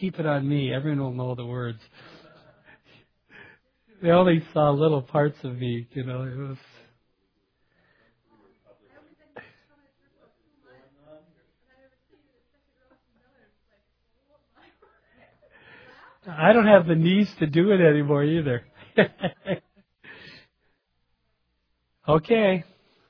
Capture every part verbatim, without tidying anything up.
keep it on me. Everyone will know the words. They only saw little parts of me, you know. It was. I don't have the knees to do it anymore either. Okay.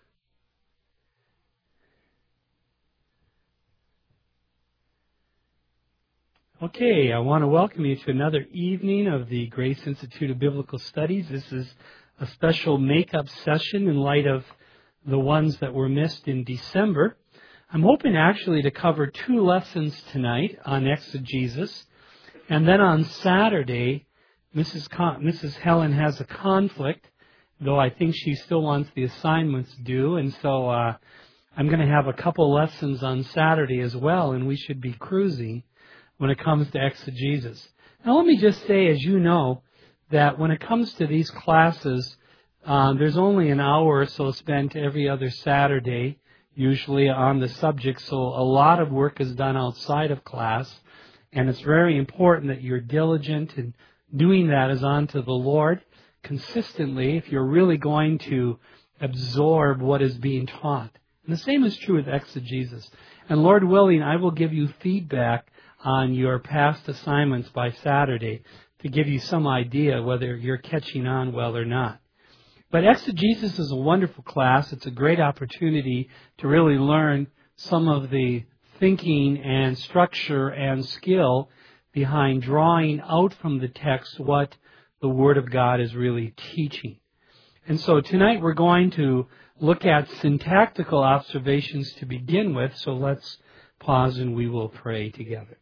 Okay, I want to welcome you to another evening of the Grace Institute of Biblical Studies. This is a special make-up session in light of the ones that were missed in December. I'm hoping actually to cover two lessons tonight on exegesis. And then on Saturday, Missus Con- Missus Helen has a conflict, though I think she still wants the assignments due. And so uh, I'm going to have a couple lessons on Saturday as well, and we should be cruising when it comes to exegesis. Now let me just say, as you know, that when it comes to these classes, uh, there's only an hour or so spent every other Saturday, usually on the subject, so a lot of work is done outside of class, and it's very important that you're diligent in doing that as unto the Lord consistently if you're really going to absorb what is being taught. And the same is true with exegesis. And Lord willing, I will give you feedback on your past assignments by Saturday to give you some idea whether you're catching on well or not. But exegesis is a wonderful class. It's a great opportunity to really learn some of the thinking and structure and skill behind drawing out from the text what the Word of God is really teaching. And so tonight we're going to look at syntactical observations to begin with, so let's pause and we will pray together.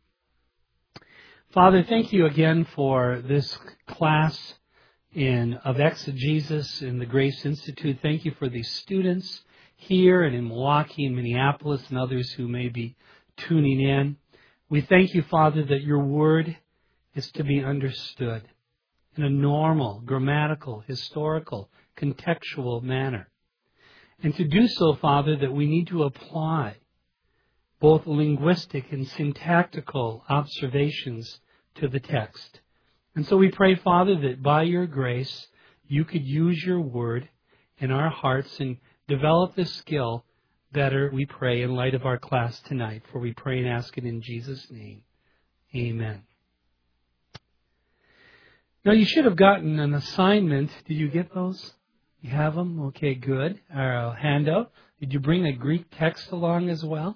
Father, thank you again for this class in of exegesis in the Grace Institute. Thank you for these students here and in Milwaukee and Minneapolis and others who may be tuning in. We thank you, Father, that your word is to be understood in a normal, grammatical, historical, contextual manner. And to do so, Father, that we need to apply both linguistic and syntactical observations to the text. And so we pray, Father, that by your grace, you could use your word in our hearts and develop this skill better, we pray, in light of our class tonight. For we pray and ask it in Jesus' name. Amen. Now, you should have gotten an assignment. Did you get those? You have them? Okay, good. Our handout. Did you bring a Greek text along as well?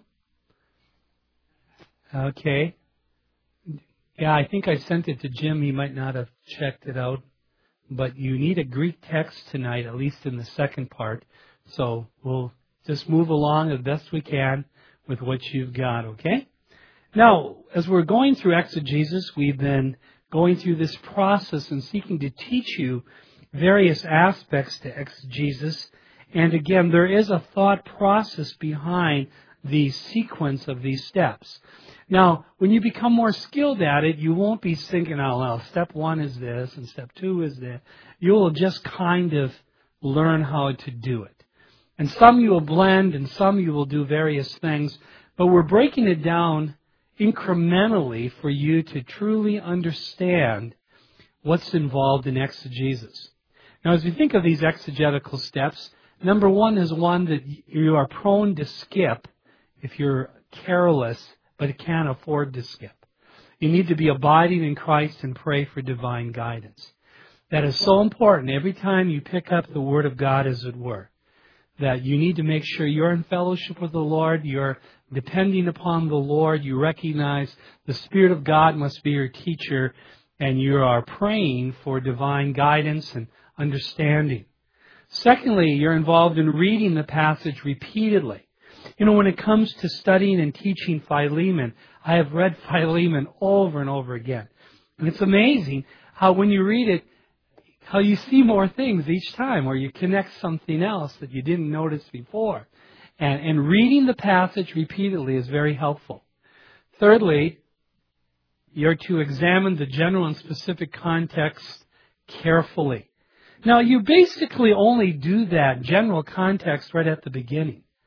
Okay. Yeah, I think I sent it to Jim. He might not have checked it out. But you need a Greek text tonight, at least in the second part. So we'll just move along as best we can with what you've got, okay? Now, as we're going through exegesis, we've been going through this process and seeking to teach you various aspects to exegesis. And again, there is a thought process behind the sequence of these steps. Now, when you become more skilled at it, you won't be thinking, oh, well, step one is this and step two is that. You will just kind of learn how to do it. And some you will blend and some you will do various things. But we're breaking it down incrementally for you to truly understand what's involved in exegesis. Now, as we think of these exegetical steps, number one is one that you are prone to skip if you're careless, but can't afford to skip. You need to be abiding in Christ and pray for divine guidance. That is so important every time you pick up the Word of God, as it were, that you need to make sure you're in fellowship with the Lord, you're depending upon the Lord, you recognize the Spirit of God must be your teacher, and you are praying for divine guidance and understanding. Secondly, you're involved in reading the passage repeatedly. You know, when it comes to studying and teaching Philemon, I have read Philemon over and over again. And it's amazing how when you read it, how you see more things each time, or you connect something else that you didn't notice before. And, and reading the passage repeatedly is very helpful. Thirdly, you're to examine the general and specific context carefully. Now, you basically only do that general context right at the beginning.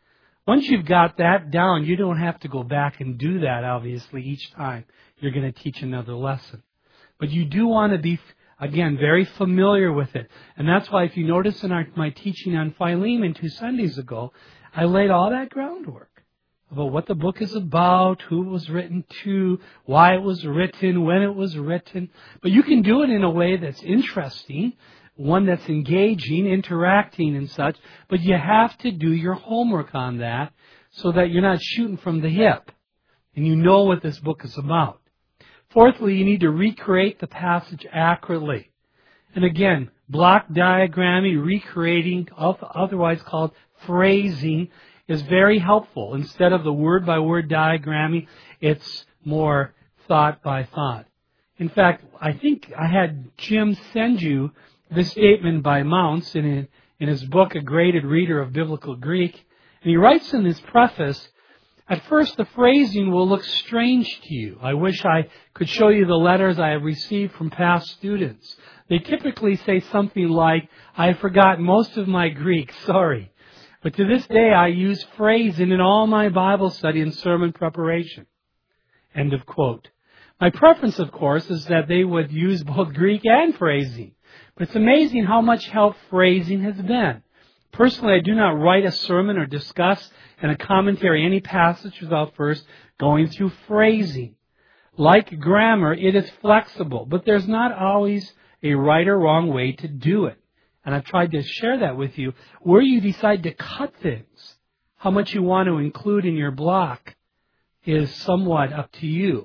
Once you've got that down, you don't have to go back and do that, obviously, each time you're going to teach another lesson. But you do want to be, again, very familiar with it. And that's why if you notice in our, my teaching on Philemon two Sundays ago, I laid all that groundwork about what the book is about, who it was written to, why it was written, when it was written. But you can do it in a way that's interesting, one that's engaging, interacting and such, but you have to do your homework on that so that you're not shooting from the hip and you know what this book is about. Fourthly, you need to recreate the passage accurately. And again, block diagramming, recreating, otherwise called phrasing, is very helpful. Instead of the word-by-word diagramming, it's more thought by thought. In fact, I think I had Jim send you this statement by Mounce in, a, in his book, A Graded Reader of Biblical Greek. And he writes in his preface, at first the phrasing will look strange to you. I wish I could show you the letters I have received from past students. They typically say something like, I have forgotten most of my Greek, sorry. But to this day I use phrasing in all my Bible study and sermon preparation. End of quote. My preference, of course, is that they would use both Greek and phrasing. But it's amazing how much help phrasing has been. Personally, I do not write a sermon or discuss in a commentary any passage without first going through phrasing. Like grammar, it is flexible, but there's not always a right or wrong way to do it. And I've tried to share that with you. Where you decide to cut things, how much you want to include in your block, is somewhat up to you.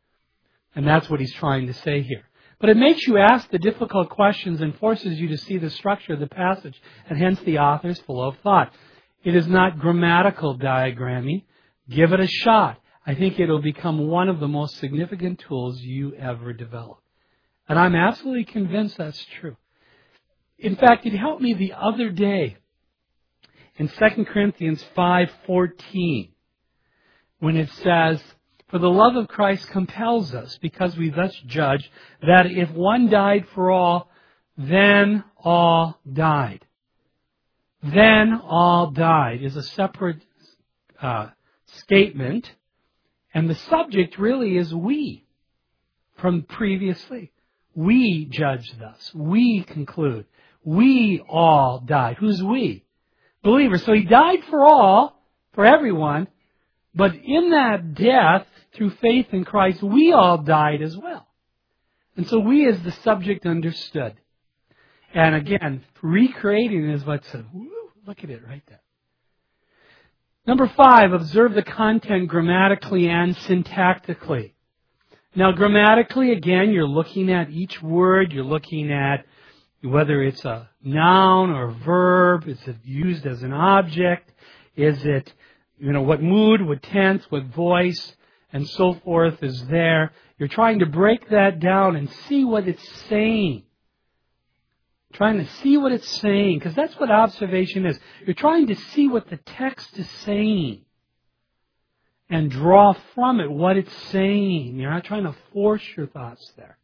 And that's what he's trying to say here. But it makes you ask the difficult questions and forces you to see the structure of the passage, and hence the author's flow of thought. It is not grammatical diagramming. Give it a shot. I think it will become one of the most significant tools you ever develop. And I'm absolutely convinced that's true. In fact, it helped me the other day in Second Corinthians five fourteen when it says, for the love of Christ compels us, because we thus judge that if one died for all, then all died. Then all died is a separate uh, statement, and the subject really is we from previously. We judge thus. We conclude. We all died. Who's we? Believers. So he died for all, for everyone, but in that death, through faith in Christ, we all died as well. And so we as the subject understood. And again, recreating is what's, woo, look at it right there. Number five, observe the content grammatically and syntactically. Now grammatically, again, you're looking at each word, you're looking at whether it's a noun or a verb, is it used as an object, is it, you know, what mood, what tense, what voice, and so forth is there. You're trying to break that down and see what it's saying. Trying to see what it's saying, because that's what observation is. You're trying to see what the text is saying and draw from it what it's saying. You're not trying to force your thoughts there.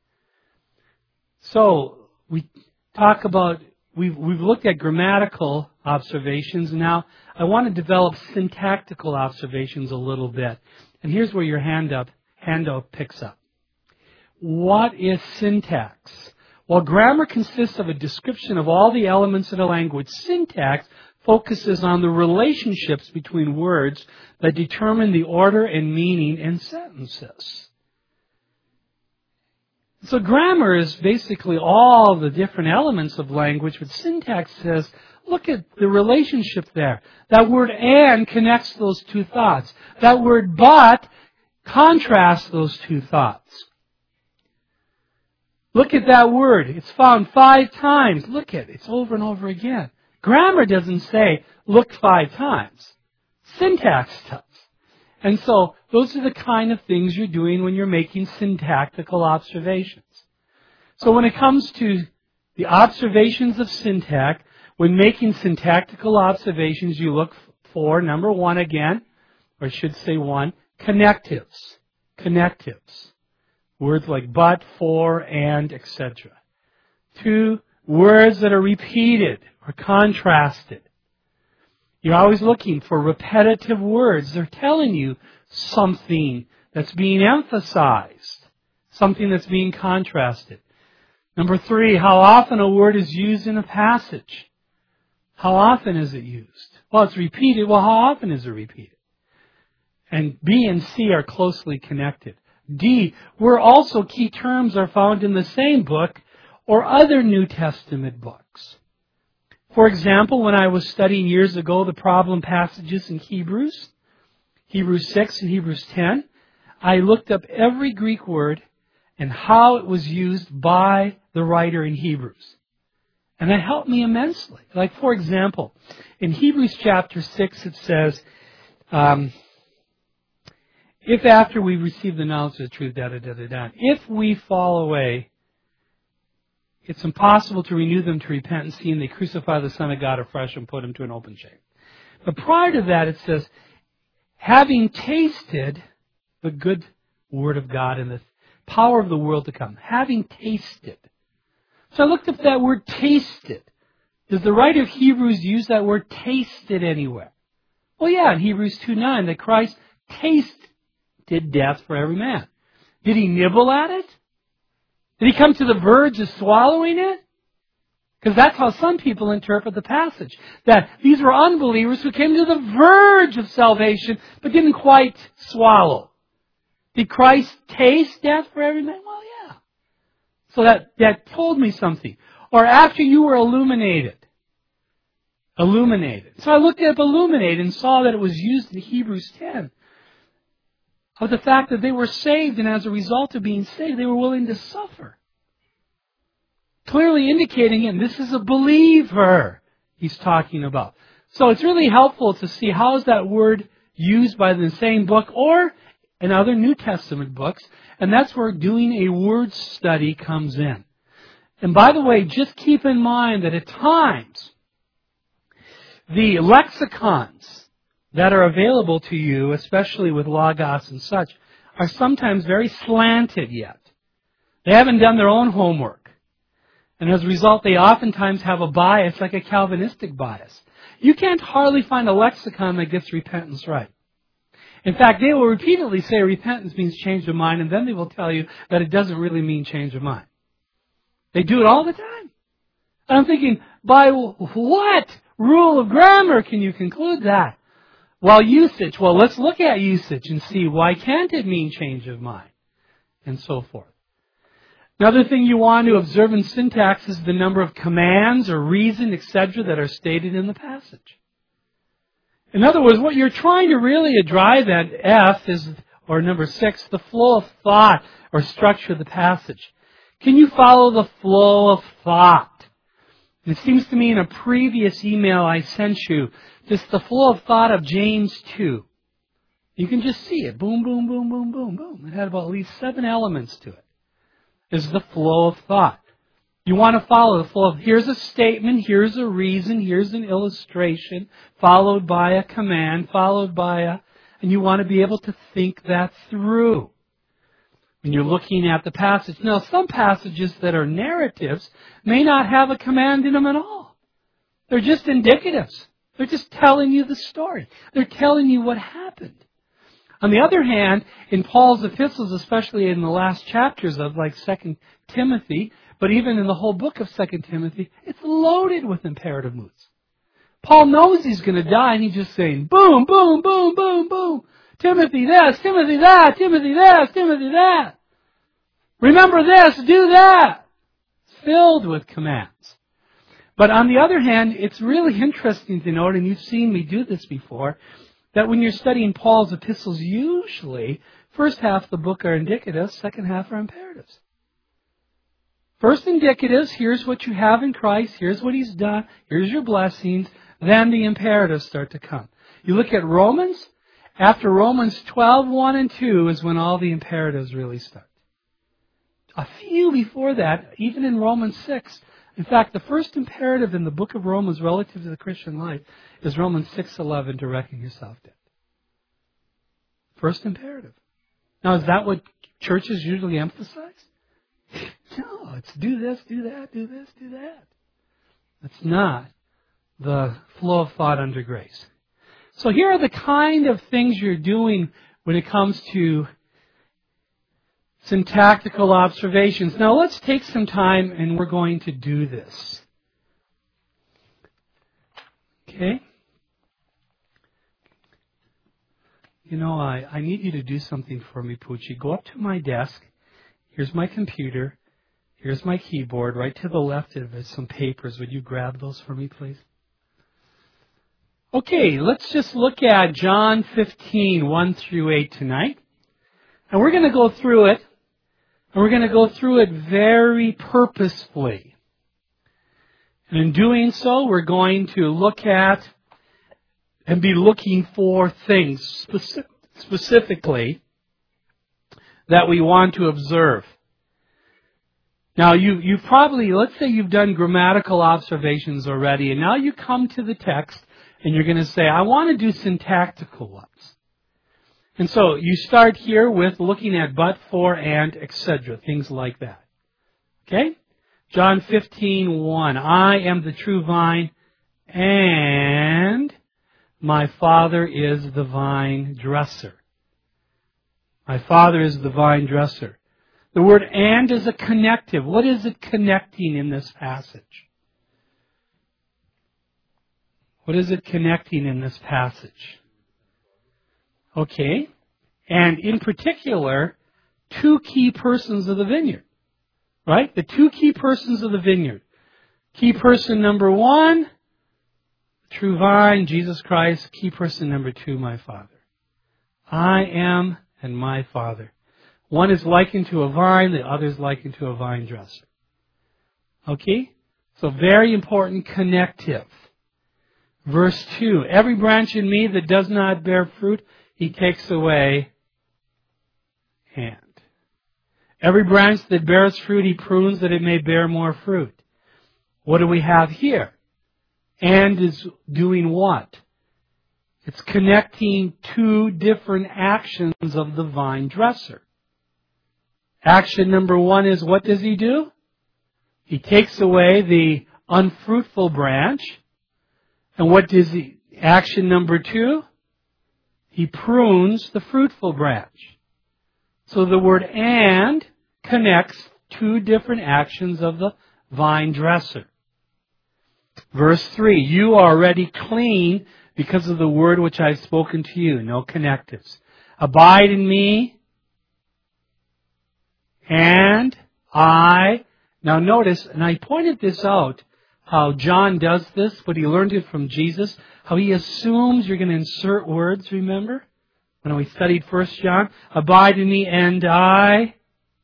So, we talk about, we've, we've looked at grammatical observations. Now, I want to develop syntactical observations a little bit. And here's where your hand up, handout picks up. What is syntax? While grammar consists of a description of all the elements of a language, syntax focuses on the relationships between words that determine the order and meaning in sentences. So grammar is basically all the different elements of language, but syntax says, look at the relationship there. That word and connects those two thoughts. That word but contrasts those two thoughts. Look at that word. It's found five times. Look at it. It's over and over again. Grammar doesn't say, look five times. Syntax does. And so, those are the kind of things you're doing when you're making syntactical observations. So when it comes to the observations of syntax, when making syntactical observations, you look for, number one again, or I should say one, connectives. Connectives. Words like but, for, and, et cetera. Two, words that are repeated or contrasted. You're always looking for repetitive words. They're telling you something that's being emphasized, something that's being contrasted. Number three, how often a word is used in a passage. How often is it used? Well, it's repeated. Well, how often is it repeated? And B and C are closely connected. D, where also key terms are found in the same book or other New Testament books. For example, when I was studying years ago the problem passages in Hebrews, Hebrews six and Hebrews ten, I looked up every Greek word and how it was used by the writer in Hebrews. And that helped me immensely. Like, for example, in Hebrews chapter six it says, um, if after we receive the knowledge of the truth, da da da da da, if we fall away, it's impossible to renew them to repentance, seeing they crucify the Son of God afresh and put him to an open shame. But prior to that, it says, having tasted the good word of God and the power of the world to come, having tasted. So I looked up that word tasted. Does the writer of Hebrews use that word tasted anywhere? Well, yeah, in Hebrews two nine, that Christ tasted death for every man. Did he nibble at it? Did he come to the verge of swallowing it? Because that's how some people interpret the passage. That these were unbelievers who came to the verge of salvation but didn't quite swallow. Did Christ taste death for every man? Well, yeah. So that, that told me something. Or after you were illuminated. Illuminated. So I looked up illuminated and saw that it was used in Hebrews ten. Of the fact that they were saved, and as a result of being saved, they were willing to suffer. Clearly indicating, and this is a believer he's talking about. So it's really helpful to see how is that word used by the same book or in other New Testament books, and that's where doing a word study comes in. And by the way, just keep in mind that at times, the lexicons that are available to you, especially with Logos and such, are sometimes very slanted yet. They haven't done their own homework. And as a result, they oftentimes have a bias, like a Calvinistic bias. You can't hardly find a lexicon that gets repentance right. In fact, they will repeatedly say repentance means change of mind, and then they will tell you that it doesn't really mean change of mind. They do it all the time. And I'm thinking, by what rule of grammar can you conclude that? Well, usage. Well, let's look at usage and see why can't it mean change of mind, and so forth. Another thing you want to observe in syntax is the number of commands or reason, et cetera, that are stated in the passage. In other words, what you're trying to really drive at F is, or number six, the flow of thought or structure of the passage. Can you follow the flow of thought? It seems to me in a previous email I sent you, just the flow of thought of James two. You can just see it. Boom, boom, boom, boom, boom, boom. It had about at least seven elements to it. Is the flow of thought. You want to follow the flow of, here's a statement, here's a reason, here's an illustration, followed by a command, followed by a, and you want to be able to think that through when you're looking at the passage. Now, some passages that are narratives may not have a command in them at all. They're just indicatives. They're just telling you the story. They're telling you what happened. On the other hand, in Paul's epistles, especially in the last chapters of like Second Timothy, but even in the whole book of Second Timothy, it's loaded with imperative moods. Paul knows he's going to die, and he's just saying, boom, boom, boom, boom, boom. Timothy this, Timothy that, Timothy this, Timothy that. Remember this, do that. It's filled with commands. But on the other hand, it's really interesting to note, and you've seen me do this before, that when you're studying Paul's epistles, usually, first half of the book are indicatives, second half are imperatives. First indicatives, here's what you have in Christ, here's what He's done, here's your blessings, then the imperatives start to come. You look at Romans, after Romans twelve, one and two is when all the imperatives really start. A few before that, even in Romans six, in fact, the first imperative in the book of Romans relative to the Christian life is Romans six eleven, to reckon yourself dead. First imperative. Now, is that what churches usually emphasize? No, it's do this, do that, do this, do that. That's not the flow of thought under grace. So here are the kind of things you're doing when it comes to syntactical observations. Now let's take some time and we're going to do this. Okay? You know, I, I need you to do something for me, Poochie. Go up to my desk. Here's my computer. Here's my keyboard. Right to the left of it, some papers. Would you grab those for me, please? Okay, let's just look at John fifteen, one through eight tonight. And we're going to go through it. And we're going to go through it very purposefully. And in doing so, we're going to look at and be looking for things speci- specifically that we want to observe. Now, you, you probably, let's say you've done grammatical observations already, and now you come to the text and you're going to say, I want to do syntactical ones. And so you start here with looking at but, for, and, et cetera, things like that. Okay? John fifteen, one. I am the true vine, and my Father is the vine dresser. My Father is the vine dresser. The word and is a connective. What is it connecting in this passage? What is it connecting in this passage? Okay. And in particular, two key persons of the vineyard. Right? The two key persons of the vineyard. Key person number one, true vine, Jesus Christ. Key person number two, my Father. I am and my Father. One is likened to a vine, the other is likened to a vine dresser. Okay? So very important connective. Verse two, every branch in me that does not bear fruit, He takes away, and every branch that bears fruit, He prunes that it may bear more fruit. What do we have here? And is doing what? It's connecting two different actions of the vine dresser. Action number one is, what does He do? He takes away the unfruitful branch. And what does He? Action number two? He prunes the fruitful branch. So the word and connects two different actions of the vine dresser. Verse three, you are already clean because of the word which I have spoken to you. No connectives. Abide in me, and I. Now notice, and I pointed this out, how John does this, but he learned it from Jesus, how he assumes you're going to insert words, remember? When we studied First John, abide in me and I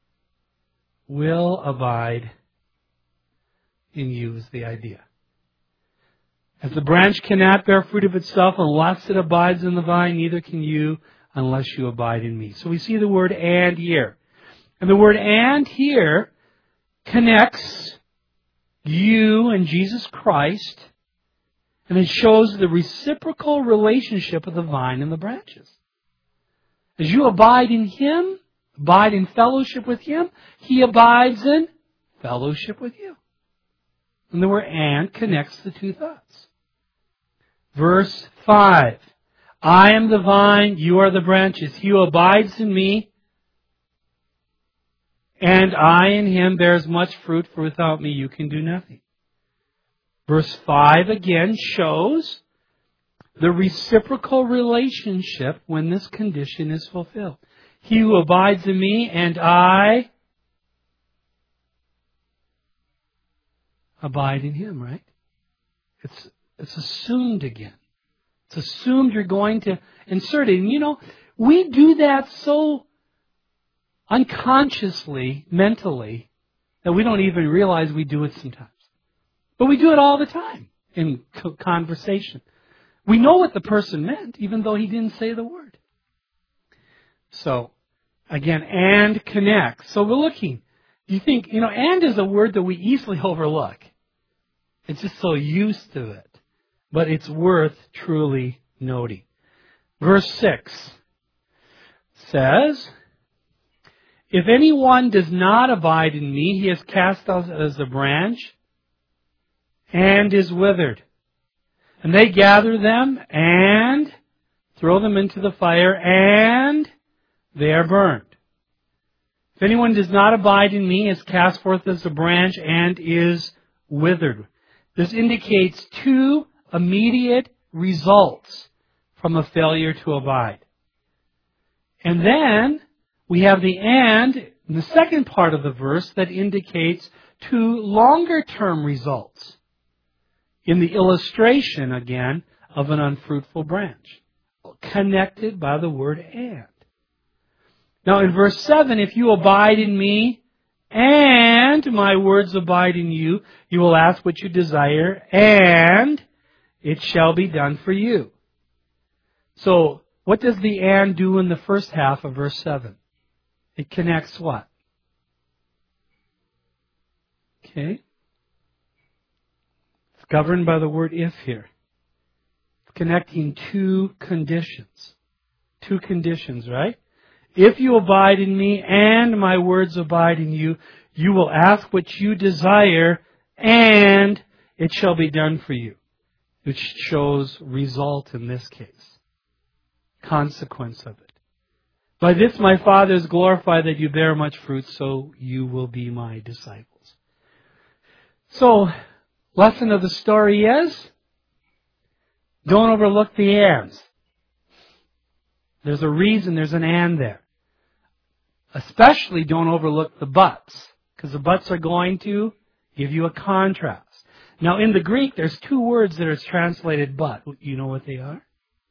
will abide in you is the idea. As the branch cannot bear fruit of itself unless it abides in the vine, neither can you unless you abide in me. So we see the word and here. And the word and here connects you and Jesus Christ, and it shows the reciprocal relationship of the vine and the branches. As you abide in Him, abide in fellowship with Him, He abides in fellowship with you. And the word and connects the two thoughts. Verse five. I am the vine, you are the branches. He who abides in me, and I in him bears much fruit, for without me you can do nothing. Verse five again shows the reciprocal relationship when this condition is fulfilled. He who abides in me and I abide in him, right? It's, it's assumed again. It's assumed you're going to insert it. And you know, we do that so unconsciously, mentally, that we don't even realize we do it sometimes. But we do it all the time in conversation. We know what the person meant, even though he didn't say the word. So, again, and connect. So we're looking. Do you think, you know, and is a word that we easily overlook. It's just so used to it. But it's worth truly noting. Verse six says, if anyone does not abide in me, he is cast out as a branch and is withered. And they gather them and throw them into the fire, and they are burned. If anyone does not abide in me, is cast forth as a branch and is withered. This indicates two immediate results from a failure to abide. And then we have the and in the second part of the verse that indicates two longer-term results in the illustration, again, of an unfruitful branch, connected by the word and. Now in verse seven, if you abide in me and my words abide in you, you will ask what you desire and it shall be done for you. So what does the and do in the first half of verse seven? It connects what? Okay. It's governed by the word if here. It's connecting two conditions. Two conditions, right? If you abide in me and my words abide in you, you will ask what you desire and it shall be done for you. Which shows result in this case. Consequence of it. By this my Father is glorified that you bear much fruit, so you will be my disciples. So, lesson of the story is, don't overlook the ands. There's a reason there's an and there. Especially don't overlook the buts, because the buts are going to give you a contrast. Now in the Greek, there's two words that are translated but. You know what they are?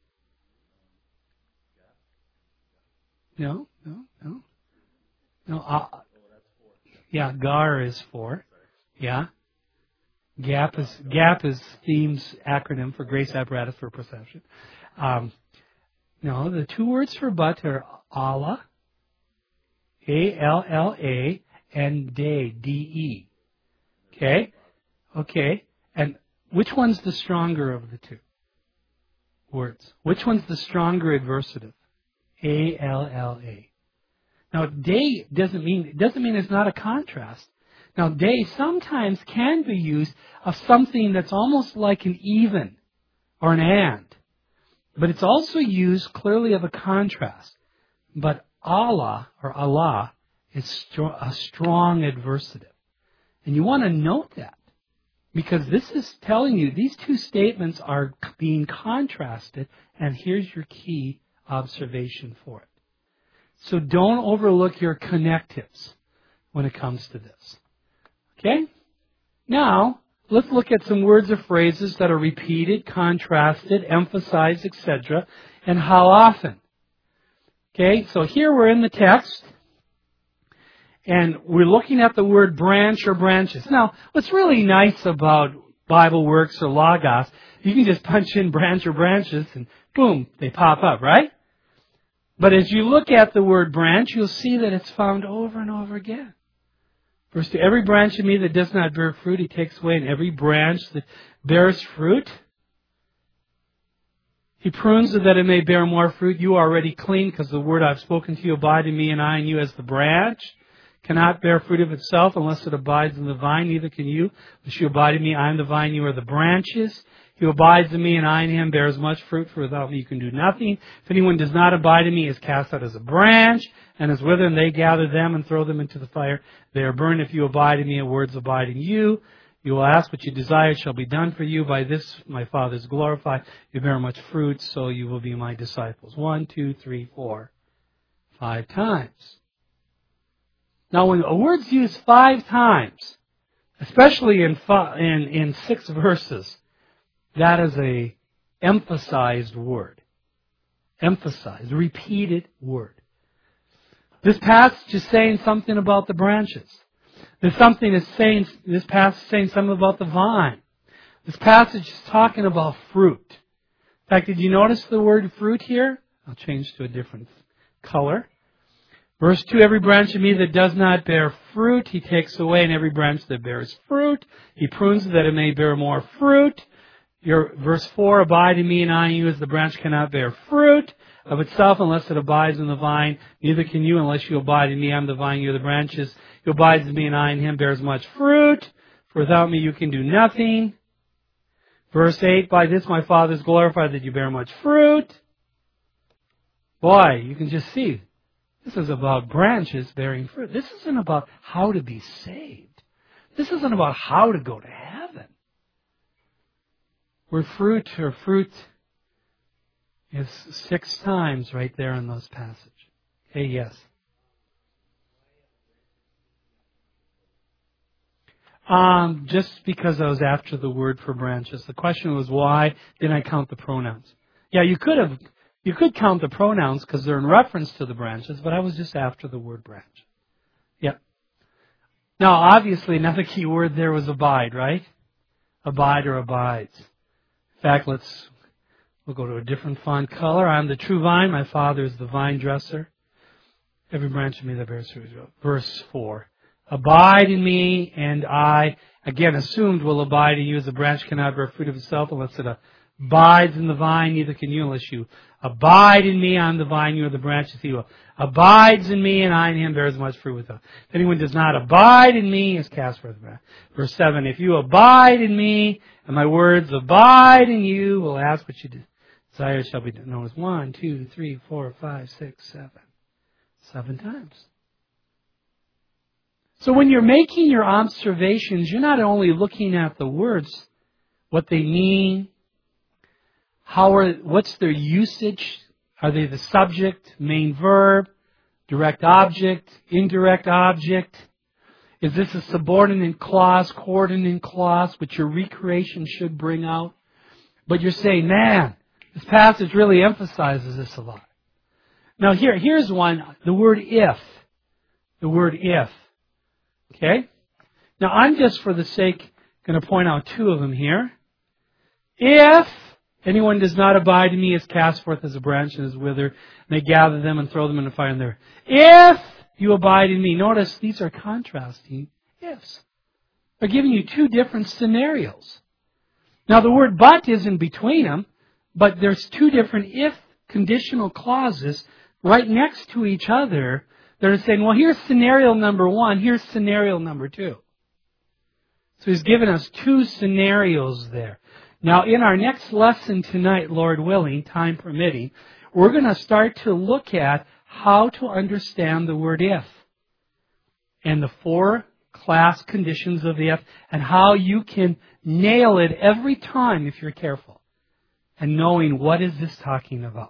No, no, no. No. Uh, yeah, gar is for. Yeah. GAP is GAP is Theme's acronym for Grace Apparatus for Perception. Um, no, the two words for but are Allah, A L L A, and de, D E. Okay? Okay. And which one's the stronger of the two words? Which one's the stronger adversative? A L L A. Now, de doesn't mean, it doesn't mean it's not a contrast. Now, de sometimes can be used of something that's almost like an even or an and. But it's also used clearly of a contrast. But Allah, or Allah, is stro- a strong adversative. And you want to note that. Because this is telling you, these two statements are being contrasted, and here's your key observation for it. So don't overlook your connectives when it comes to this. Okay? Now, let's look at some words or phrases that are repeated, contrasted, emphasized, et cetera, and how often. Okay, so here we're in the text, and we're looking at the word branch or branches. Now, what's really nice about BibleWorks or Logos, you can just punch in branch or branches, and boom, they pop up, right? But as you look at the word branch, you'll see that it's found over and over again. Verse two, every branch in me that does not bear fruit, he takes away, and every branch that bears fruit, he prunes it that it may bear more fruit. You are already clean, because the word I've spoken to you abide in me, and I in you, as the branch cannot bear fruit of itself unless it abides in the vine. Neither can you, unless you abide in me. I am the vine, you are the branches. He who abides in me, and I in him, bears much fruit, for without me you can do nothing. If anyone does not abide in me, is cast out as a branch, and is withered, and they gather them and throw them into the fire. They are burned. If you abide in me, and words abide in you, you will ask what you desire, it shall be done for you. By this my Father is glorified. You bear much fruit, so you will be my disciples. One, two, three, four, five times. Now, when a word's used five times, especially in five, in, in six verses, that is a emphasized word. Emphasized, repeated word. This passage is saying something about the branches. There's something that's saying, this passage is saying something about the vine. This passage is talking about fruit. In fact, did you notice the word fruit here? I'll change to a different color. Verse two, every branch in me that does not bear fruit, he takes away, and every branch that bears fruit, he prunes it that it may bear more fruit. Your, verse four, abide in me and I in you, as the branch cannot bear fruit of itself unless it abides in the vine. Neither can you unless you abide in me. I am the vine, you are the branches. Who abides in me and I in him bears much fruit. For without me you can do nothing. Verse eight, by this my Father is glorified that you bear much fruit. Boy, you can just see, this is about branches bearing fruit. This isn't about how to be saved. This isn't about how to go to heaven. Where fruit or fruit is six times right there in those passages. Okay, yes. Um, just because I was after the word for branches. The question was, why didn't I count the pronouns? Yeah, you could have, you could count the pronouns because they're in reference to the branches, but I was just after the word branch. Yeah. Now, obviously, another key word there was abide, right? Abide or abides. In fact, let's, we'll go to a different font color. I'm the true vine. My Father is the vine dresser. Every branch of me that bears fruit. Verse four. Abide in me, and I, again, assumed will abide in you, as a branch cannot bear fruit of itself unless it abides in the vine, neither can you unless you abide in me. I'm the vine, you are the branches. He who abides in me, and I in him bears much fruit with him. If anyone does not abide in me, is cast forth. Verse seven, if you abide in me, and my words abide in you, will ask what you desire shall be done. Notice one, two, three, four, five, six, seven. Seven times. So when you're making your observations, you're not only looking at the words, what they mean, how are, what's their usage, are they the subject, main verb, direct object, indirect object? Is this a subordinate clause, coordinate clause, which your recreation should bring out? But you're saying, man, this passage really emphasizes this a lot. Now here, here's one, the word if. The word if. Okay? Now I'm just for the sake going to point out two of them here. If anyone does not abide in me is cast forth as a branch and is withered, and they gather them and throw them in the fire and there. If you abide in me. Notice these are contrasting ifs. They're giving you two different scenarios. Now the word but is in between them, but there's two different if conditional clauses right next to each other. They're saying, well, here's scenario number one, here's scenario number two. So he's given us two scenarios there. Now, in our next lesson tonight, Lord willing, time permitting, we're going to start to look at how to understand the word if and the four class conditions of the if and how you can nail it every time if you're careful and knowing what is this talking about.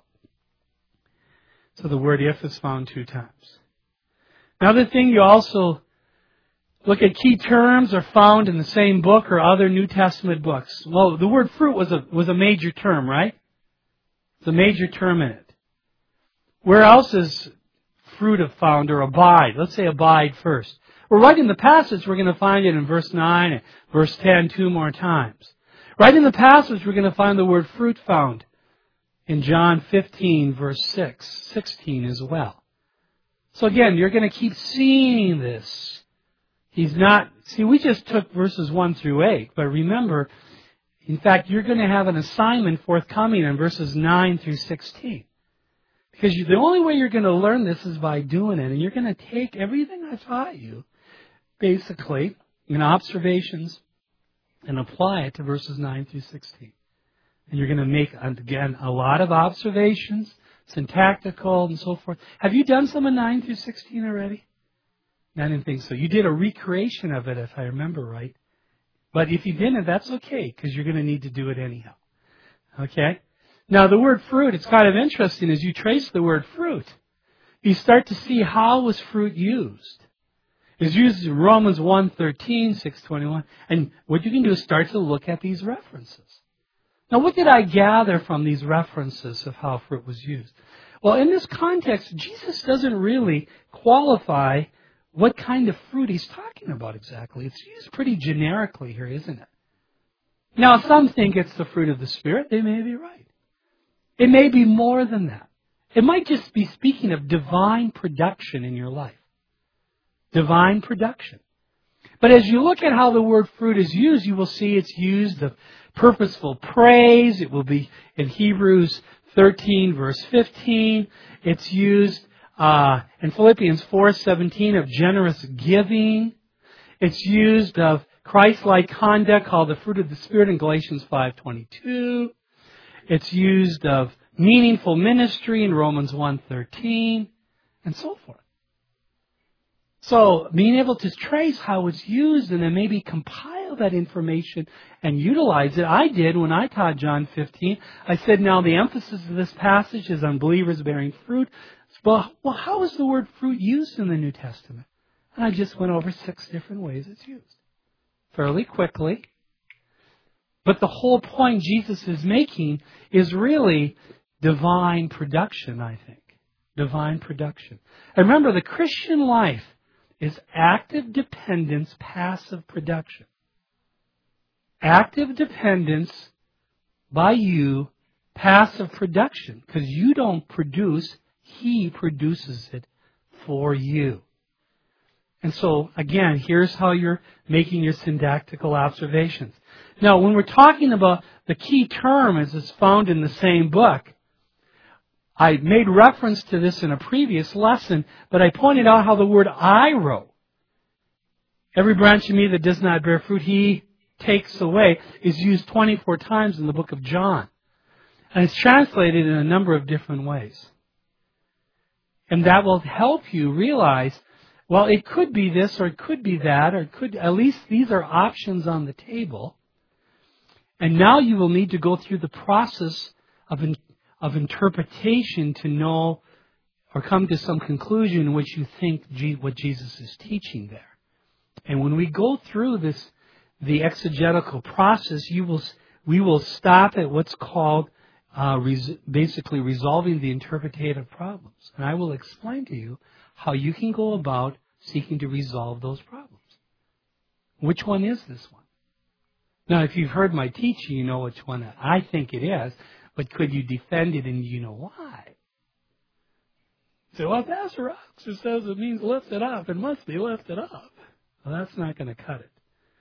So the word if is found two times. Another thing, you also look at key terms are found in the same book or other New Testament books. Well, the word fruit was a was a major term, right? It's a major term in it. Where else is fruit of found or abide? Let's say abide first. Well, right in the passage, we're going to find it in verse nine and verse ten two more times. Right in the passage, we're going to find the word fruit found in John fifteen, verse six, sixteen as well. So again, you're going to keep seeing this. He's not, see, we just took verses one through eight, but remember, in fact, you're going to have an assignment forthcoming in verses nine through sixteen. Because you, the only way you're going to learn this is by doing it, and you're going to take everything I taught you, basically, in observations, and apply it to verses nine through sixteen. And you're going to make, again, a lot of observations, syntactical and so forth. Have you done some of nine through sixteen already? I didn't think so. You did a recreation of it, if I remember right. But if you didn't, that's okay, because you're going to need to do it anyhow. Okay? Now, the word fruit, it's kind of interesting as you trace the word fruit. You start to see how was fruit used. It's used in Romans one thirteen, six twenty-one. And what you can do is start to look at these references. Now, what did I gather from these references of how fruit was used? Well, in this context, Jesus doesn't really qualify what kind of fruit he's talking about exactly. It's used pretty generically here, isn't it? Now, some think it's the fruit of the Spirit. They may be right. It may be more than that. It might just be speaking of divine production in your life. Divine production. But as you look at how the word fruit is used, you will see it's used of purposeful praise. It will be in Hebrews thirteen, verse fifteen. It's used uh, in Philippians four seventeen of generous giving. It's used of Christ-like conduct called the fruit of the Spirit in Galatians five twenty-two. It's used of meaningful ministry in Romans one thirteen, and so forth. So being able to trace how it's used and then maybe compile that information and utilize it. I did when I taught John fifteen. I said, now the emphasis of this passage is on believers bearing fruit. Well, well, how is the word fruit used in the New Testament? And I just went over six different ways it's used. Fairly quickly. But the whole point Jesus is making is really divine production, I think. Divine production. And remember, the Christian life is active dependence, passive production. Active dependence by you, passive production. Because you don't produce, He produces it for you. And so, again, here's how you're making your syntactical observations. Now, when we're talking about the key term as it's found in the same book, I made reference to this in a previous lesson, but I pointed out how the word airo, every branch of me that does not bear fruit, He takes away, is used twenty-four times in the book of John. And it's translated in a number of different ways. And that will help you realize, well, it could be this or it could be that, or it could, at least these are options on the table. And now you will need to go through the process of in, of interpretation to know or come to some conclusion in which you think G, what Jesus is teaching there. And when we go through this, the exegetical process, you will we will stop at what's called uh, res, basically resolving the interpretative problems. And I will explain to you how you can go about seeking to resolve those problems. Which one is this one? Now, if you've heard my teaching, you know which one I think it is, but could you defend it and you know why? So, well, Pastor Oxer says it means lift it up. It must be lifted up. Well, that's not going to cut it.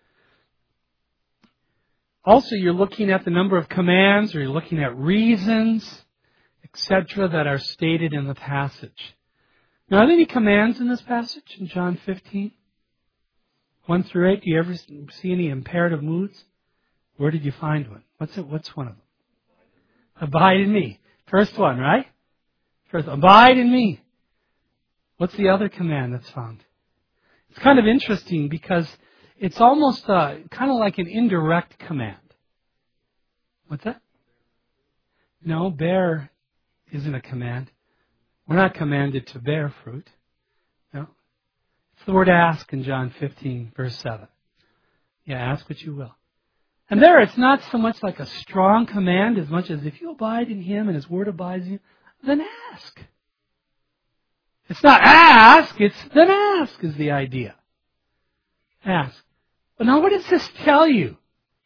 Also, you're looking at the number of commands, or you're looking at reasons, et cetera, that are stated in the passage. Now, are there any commands in this passage in John fifteen? one through eight, do you ever see any imperative moods? Where did you find one? What's it? What's one of them? Abide in me. First one, right? First, abide in me. What's the other command that's found? It's kind of interesting because it's almost uh, kind of like an indirect command. What's that? No, bear isn't a command. We're not commanded to bear fruit. No. It's the word ask in John fifteen, verse seven. Yeah, ask what you will. And there it's not so much like a strong command as much as if you abide in Him and His Word abides in you, then ask. It's not ask, it's then ask is the idea. Ask. But now what does this tell you?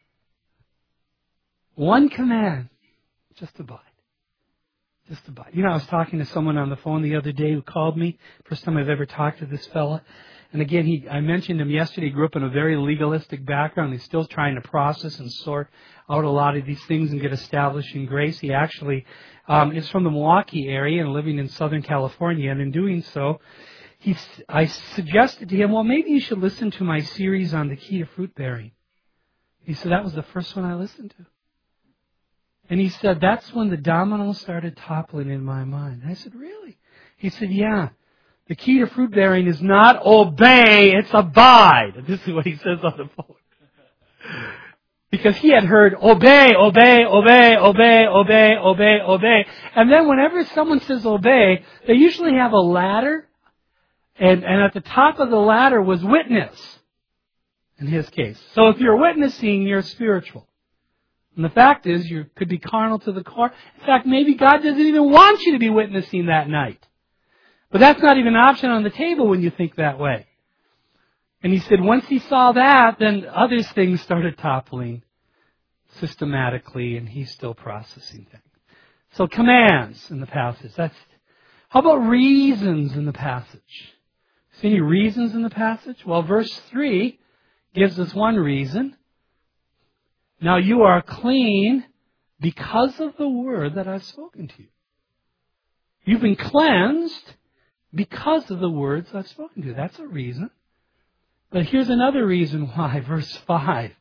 One command. Just abide. Just abide. You know, I was talking to someone on the phone the other day who called me. First time I've ever talked to this fella. And again, he, I mentioned him yesterday. He grew up in a very legalistic background. He's still trying to process and sort out a lot of these things and get established in grace. He actually um, is from the Milwaukee area and living in Southern California. And in doing so, he, I suggested to him, well, maybe you should listen to my series on the key to fruit bearing. He said, that was the first one I listened to. And he said, that's when the dominoes started toppling in my mind. And I said, really? He said, yeah. The key to fruit bearing is not obey, it's abide. This is what he says on the phone. Because he had heard obey, obey, obey, obey, obey, obey, obey. And then whenever someone says obey, they usually have a ladder. And, and at the top of the ladder was witness, in his case. So if you're witnessing, you're spiritual. And the fact is, you could be carnal to the core. In fact, maybe God doesn't even want you to be witnessing that night. But that's not even an option on the table when you think that way. And he said once he saw that, then other things started toppling systematically, and he's still processing things. So commands in the passage. That's. How about reasons in the passage? See any reasons in the passage? Well, verse three gives us one reason. Now you are clean because of the word that I've spoken to you. You've been cleansed because of the words I've spoken to you. That's a reason. But here's another reason why, verse five.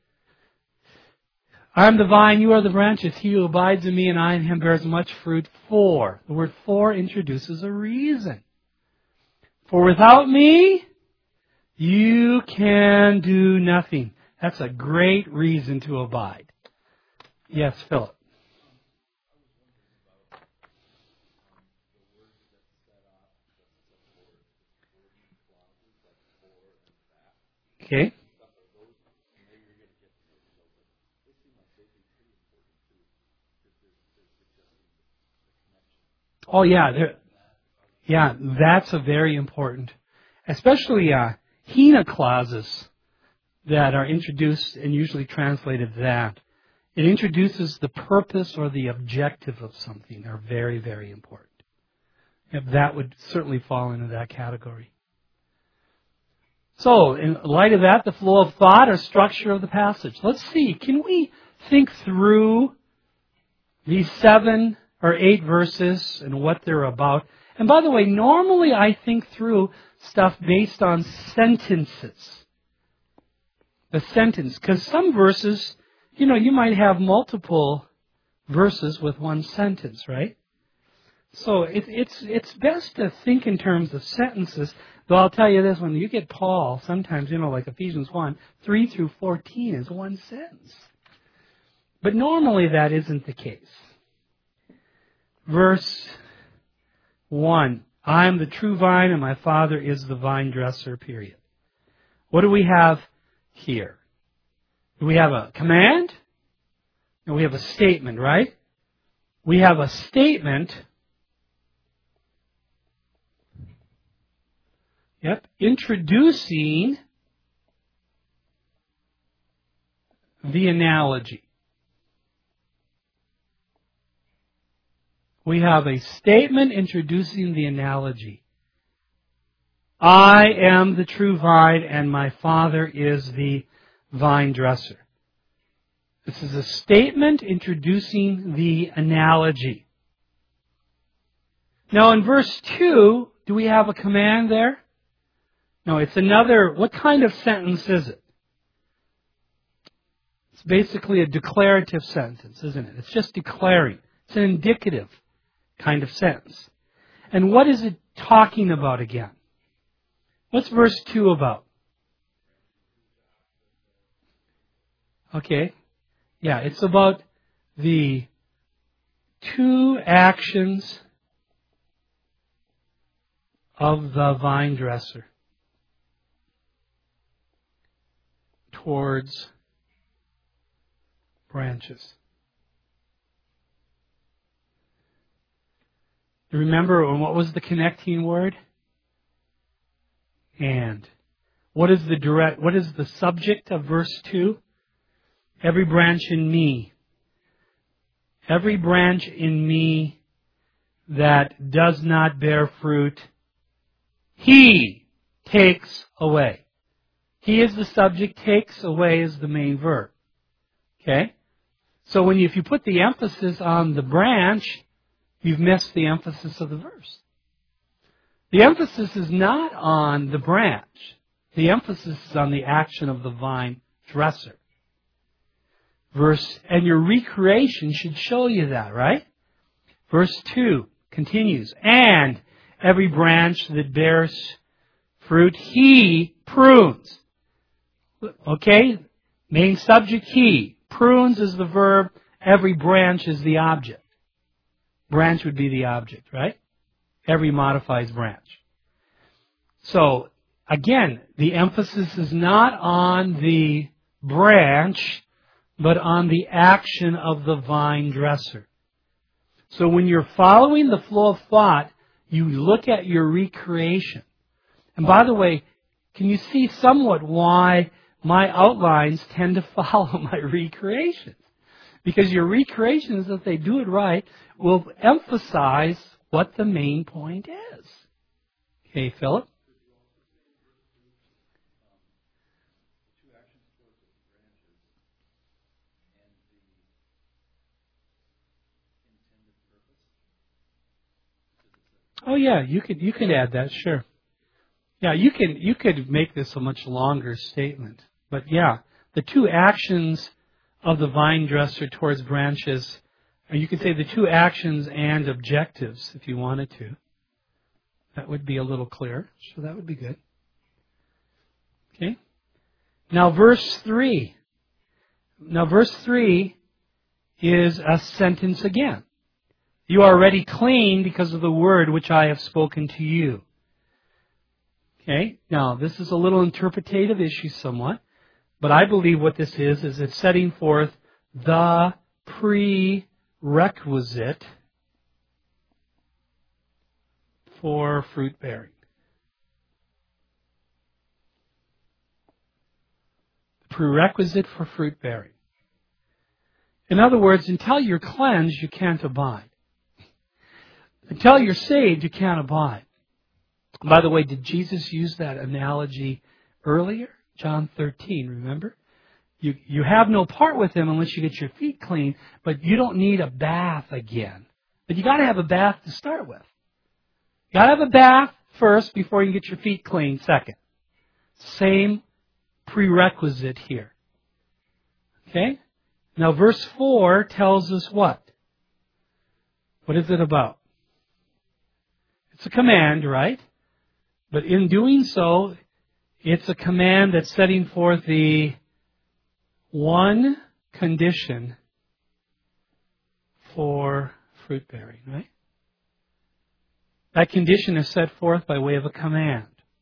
I am the vine, you are the branches. He who abides in me and I in him bears much fruit. For. The word for introduces a reason. For without me, you can do nothing. That's a great reason to abide. Yes, Philip. Okay. Oh yeah, there, yeah, that's a very important, especially uh, Hina clauses that are introduced and usually translated that. It introduces the purpose or the objective of something are very, very important. If that would certainly fall into that category. So, in light of that, the flow of thought or structure of the passage. Let's see, can we think through these seven or eight verses and what they're about? And by the way, normally I think through stuff based on sentences. The sentence. Because some verses, you know, you might have multiple verses with one sentence, right? So it, it's it's best to think in terms of sentences. Though I'll tell you this, when you get Paul, sometimes, you know, like Ephesians one, three through fourteen is one sentence. But normally that isn't the case. Verse one, I am the true vine and my Father is the vine dresser, period. What do we have here? Do we have a command? And we have a statement, right? We have a statement. Yep, introducing the analogy. We have a statement introducing the analogy. I am the true vine and my Father is the vine dresser. This is a statement introducing the analogy. Now in verse two, do we have a command there? No, it's another, what kind of sentence is it? It's basically a declarative sentence, isn't it? It's just declaring. It's an indicative kind of sentence. And what is it talking about again? What's verse two about? Okay. Yeah, it's about the two actions of the vine dresser towards branches. Remember, what was the connecting word? And. What is the direct, what is the subject of verse two? Every branch in me. Every branch in me that does not bear fruit, He takes away. He is the subject, takes away is the main verb. Okay? So when you, if you put the emphasis on the branch, you've missed the emphasis of the verse. The emphasis is not on the branch. The emphasis is on the action of the vine dresser. Verse, and your recreation should show you that, right? Verse two continues, and every branch that bears fruit, He prunes. Okay? Main subject, He. Prunes is the verb. Every branch is the object. Branch would be the object, right? Every modifies branch. So, again, the emphasis is not on the branch, but on the action of the vine dresser. So when you're following the flow of thought, you look at your recreation. And by the way, can you see somewhat why my outlines tend to follow my recreations? Because your recreations, if they do it right, will emphasize what the main point is. Okay, Philip? Oh yeah, you could you could add that, sure. Yeah, you can you could make this a much longer statement. But yeah, the two actions of the vine dresser towards branches, or you could say the two actions and objectives if you wanted to. That would be a little clearer. So that would be good. Okay. Now verse three. Now verse three is a sentence again. You are already clean because of the word which I have spoken to you. Okay, now this is a little interpretative issue somewhat, but I believe what this is, is it's setting forth the prerequisite for fruit bearing. The prerequisite for fruit bearing. In other words, until you're cleansed, you can't abide. Until you're saved, you can't abide. By the way, did Jesus use that analogy earlier? John thirteen, remember? You you have no part with Him unless you get your feet clean, but you don't need a bath again. But you got to have a bath to start with. You got to have a bath first before you get your feet clean second. Same prerequisite here. Okay? Now verse four tells us what? What is it about? It's a command, right? But in doing so, it's a command that's setting forth the one condition for fruit bearing, right? That condition is set forth by way of a command.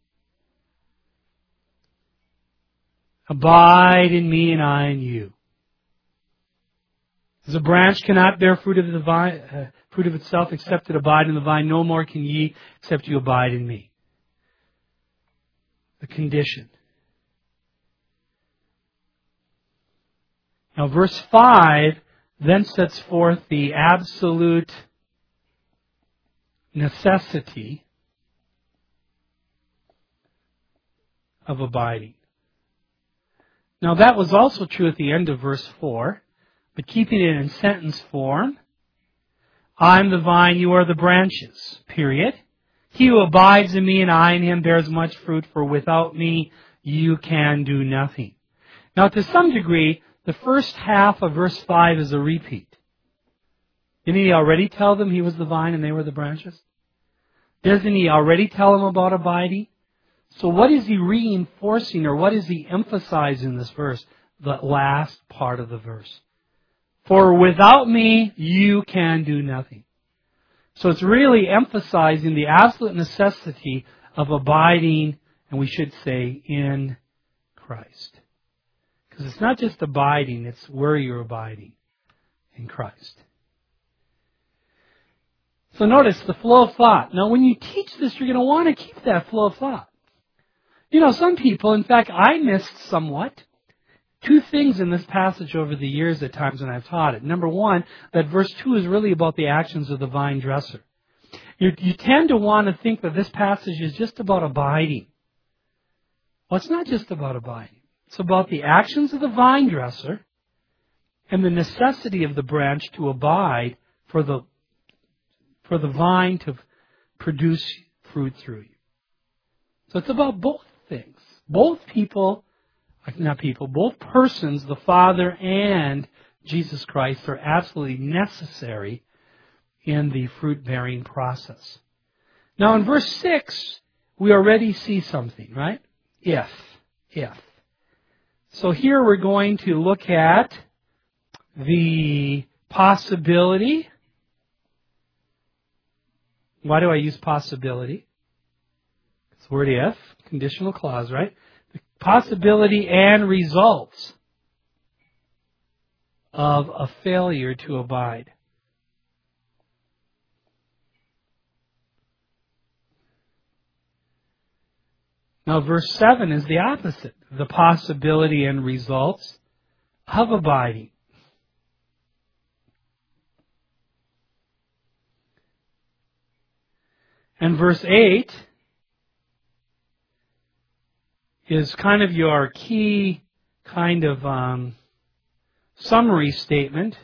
Abide in me and I in you. As a branch cannot bear fruit of the vine, uh, fruit of itself except it abide in the vine, no more can ye except you abide in me. The condition. Now verse five then sets forth the absolute necessity of abiding. Now that was also true at the end of verse four, but keeping it in sentence form. I'm the vine, you are the branches, period. He who abides in me and I in him bears much fruit, for without me you can do nothing. Now to some degree, the first half of verse five is a repeat. Didn't he already tell them he was the vine and they were the branches? Doesn't he already tell them about abiding? So what is he reinforcing, or what is he emphasizing in this verse? The last part of the verse. For without me you can do nothing. So it's really emphasizing the absolute necessity of abiding, and we should say, in Christ. Because it's not just abiding, it's where you're abiding in Christ. So notice the flow of thought. Now when you teach this, you're going to want to keep that flow of thought. You know, some people, in fact, I missed somewhat two things in this passage over the years at times when I've taught it. Number one, that verse two is really about the actions of the vine dresser. You, you tend to want to think that this passage is just about abiding. Well, it's not just about abiding. It's about the actions of the vine dresser and the necessity of the branch to abide for the, for the vine to produce fruit through you. So it's about both things. Both people Not people, both persons, the Father and Jesus Christ, are absolutely necessary in the fruit-bearing process. Now in verse six, we already see something, right? If. If. So here we're going to look at the possibility. Why do I use possibility? It's the word if, conditional clause, right? Possibility and results of a failure to abide. Now verse seven is the opposite. The possibility and results of abiding. And verse eight is kind of your key kind of um, summary statement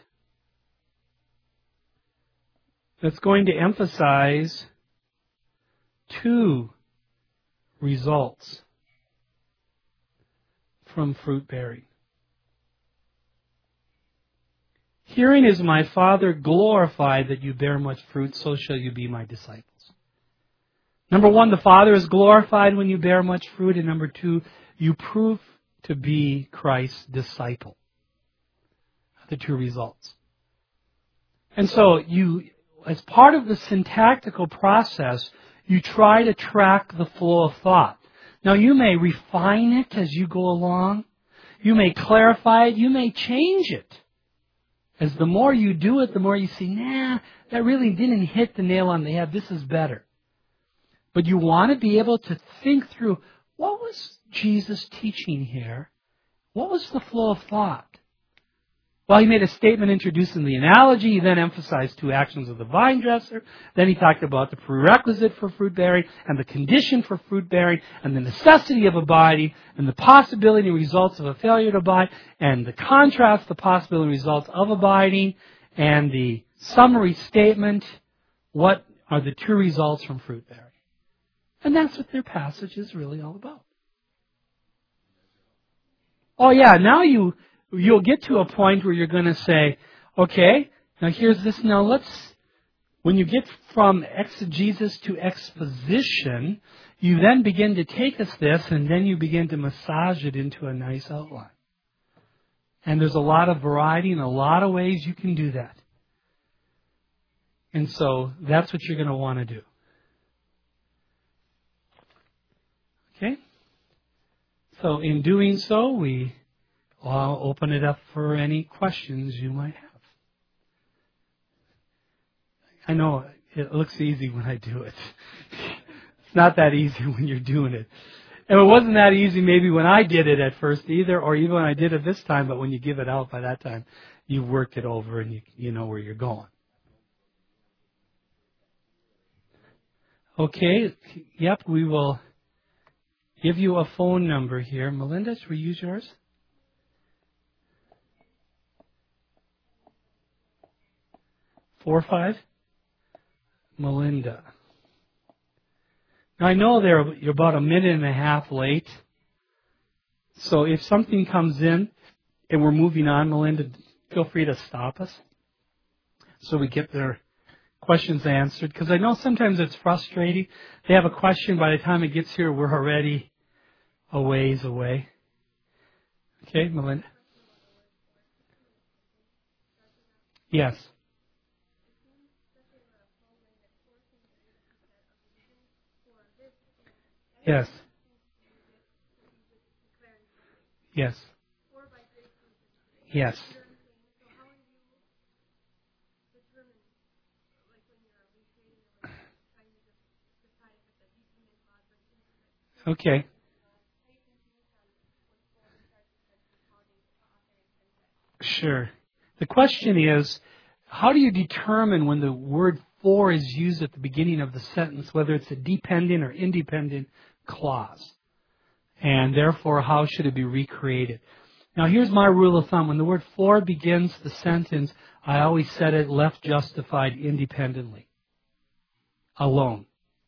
that's going to emphasize two results from fruit bearing. Herein is my Father glorified, that you bear much fruit, so shall you be my disciples. Number one, the Father is glorified when you bear much fruit. And number two, you prove to be Christ's disciple. The two results. And so you, as part of the syntactical process, you try to track the flow of thought. Now you may refine it as you go along. You may clarify it. You may change it. As the more you do it, the more you see, nah, that really didn't hit the nail on the head. This is better. But you want to be able to think through, what was Jesus teaching here? What was the flow of thought? Well, he made a statement introducing the analogy. He then emphasized two actions of the vine dresser. Then he talked about the prerequisite for fruit bearing and the condition for fruit bearing and the necessity of abiding and the possibility and results of a failure to abide and the contrast, the possibility and results of abiding and the summary statement. What are the two results from fruit bearing? And that's what their passage is really all about. Oh yeah, now you... You'll get to a point where you're going to say, okay, now here's this. Now let's, when you get from exegesis to exposition, you then begin to take us this and then you begin to massage it into a nice outline. And there's a lot of variety and a lot of ways you can do that. And so that's what you're going to want to do. Okay? So in doing so, we... I'll open it up for any questions you might have. I know it looks easy when I do it. It's not that easy when you're doing it. And it wasn't that easy maybe when I did it at first either, or even when I did it this time, but when you give it out by that time, you've worked it over and you, you know where you're going. Okay, yep, we will give you a phone number here. Melinda, should we use yours? Four five, Melinda. Now I know they're, you're about a minute and a half late. So if something comes in and we're moving on, Melinda, feel free to stop us so we get their questions answered. Because I know sometimes it's frustrating. They have a question, by the time it gets here, we're already a ways away. Okay, Melinda? Yes. Yes. Yes. Yes. Okay. Sure. The question is, how do you determine when the word for is used at the beginning of the sentence, whether it's a dependent or independent clause? And therefore, how should it be recreated? Now, here's my rule of thumb. When the word for begins the sentence, I always set it left justified independently, alone.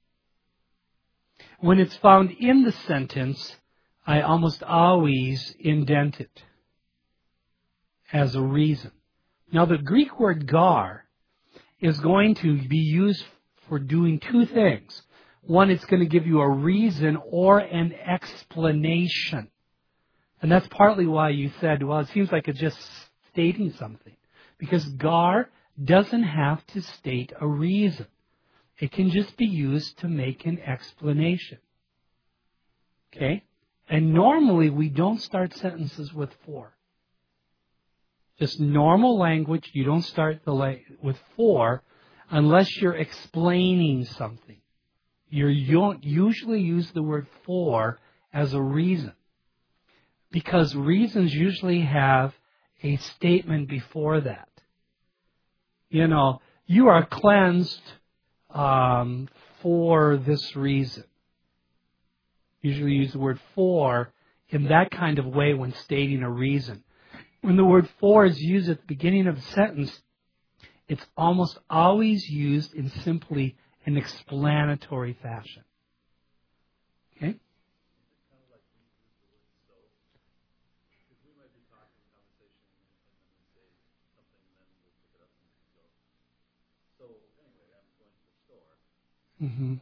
When it's found in the sentence, I almost always indent it as a reason. Now, the Greek word gar is going to be used for doing two things. One, it's going to give you a reason or an explanation. And that's partly why you said, well, it seems like it's just stating something. Because gar doesn't have to state a reason. It can just be used to make an explanation. Okay? And normally we don't start sentences with for. Just normal language, you don't start the la- with for unless you're explaining something. You're, you don't usually use the word for as a reason. Because reasons usually have a statement before that. You know, you are cleansed um, for this reason. Usually use the word for in that kind of way when stating a reason. When the word for is used at the beginning of a sentence, it's almost always used in simply an explanatory fashion. Okay? Mm-hmm.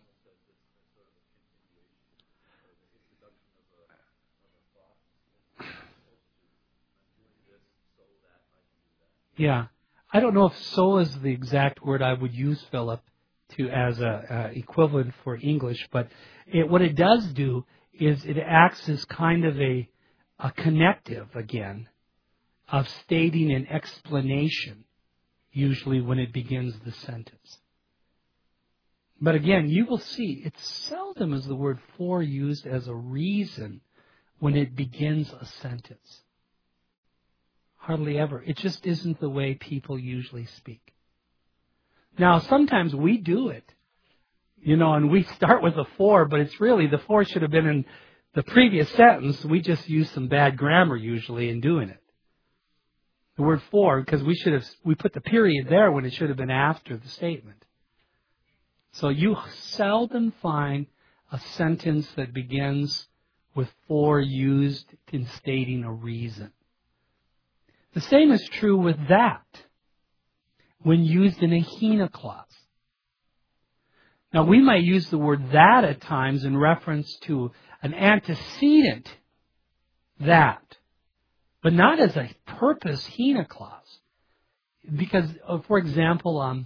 Yeah. I don't know if so is the exact word I would use, Philip, to as a, a equivalent for English, but it, what it does do is it acts as kind of a, a connective again of stating an explanation, usually when it begins the sentence. But again, you will see it's seldom is the word for used as a reason when it begins a sentence. Hardly ever. It just isn't the way people usually speak. Now, sometimes we do it, you know, and we start with a for, but it's really, the for should have been in the previous sentence. We just use some bad grammar usually in doing it. The word for, because we should have, we put the period there when it should have been after the statement. So you seldom find a sentence that begins with for used in stating a reason. The same is true with that when used in a hina clause. Now, we might use the word that at times in reference to an antecedent that, but not as a purpose hina clause. Because, uh, for example, um,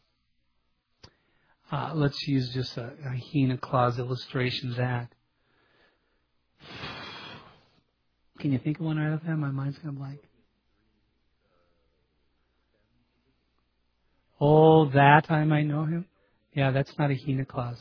uh, let's use just a, a hina clause illustration that. Can you think of one right off the hand? My mind's going to blank. Oh, that I might know him? Yeah, that's not a hina clause.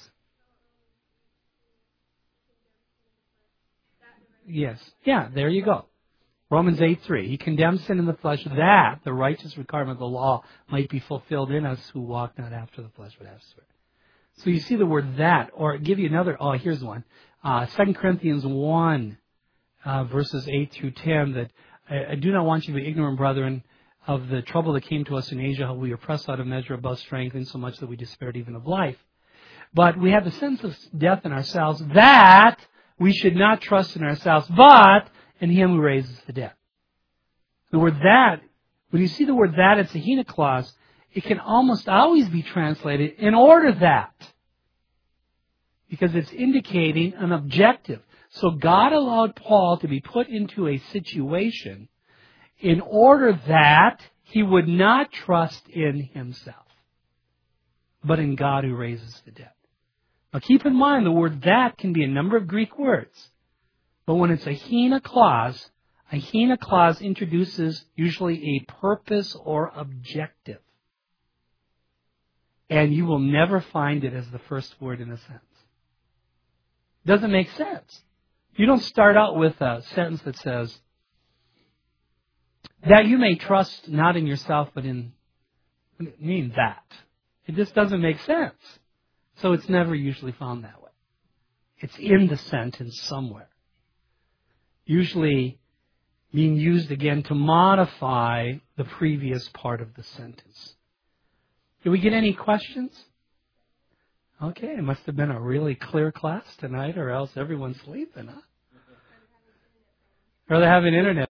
Yes. Yeah, there you go. Romans eight three. He condemns sin in the flesh that the righteous requirement of the law might be fulfilled in us who walk not after the flesh but after the Spirit. So you see the word that, or give you another, oh, here's one. Uh, Second Corinthians one, uh, verses eight through ten, that I, I do not want you to be ignorant, brethren, of the trouble that came to us in Asia, how we were pressed out of measure above strength, and so much that we despaired even of life. But we have the sense of death in ourselves, that we should not trust in ourselves, but in Him who raises the dead. The word that, when you see the word that, it's a hina clause. It can almost always be translated in order that, because it's indicating an objective. So God allowed Paul to be put into a situation in order that he would not trust in himself, but in God who raises the dead. Now keep in mind the word that can be a number of Greek words, but when it's a hina clause, a hina clause introduces usually a purpose or objective. And you will never find it as the first word in a sentence. Doesn't make sense. You don't start out with a sentence that says, that you may trust not in yourself, but in, what does it mean that? It just doesn't make sense. So it's never usually found that way. It's in the sentence somewhere. Usually being used again to modify the previous part of the sentence. Did we get any questions? Okay, it must have been a really clear class tonight, or else everyone's sleeping, huh? Or they have an internet.